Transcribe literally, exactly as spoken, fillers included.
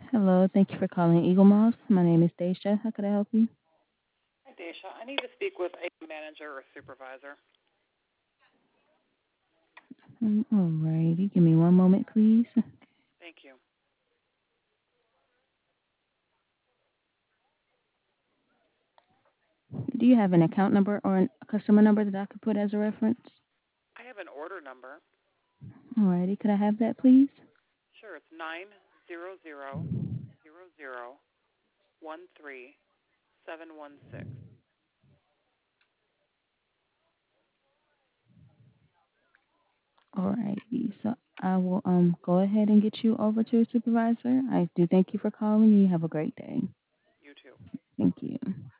Hello, thank you for calling Eagle Moss. My name is Daisha. How could I help you? Hi, Daisha. I need to speak with a manager or supervisor. Um, alrighty, give me one moment, please. Thank you. Do you have an account number or a customer number that I could put as a reference? I have an order number. Alrighty, could I have that, please? Sure, it's nine zero zero zero zero one three seven one six. Alrighty, so I will um go ahead and get you over to a supervisor. I do thank you for calling. You have a great day. You too. Thank you.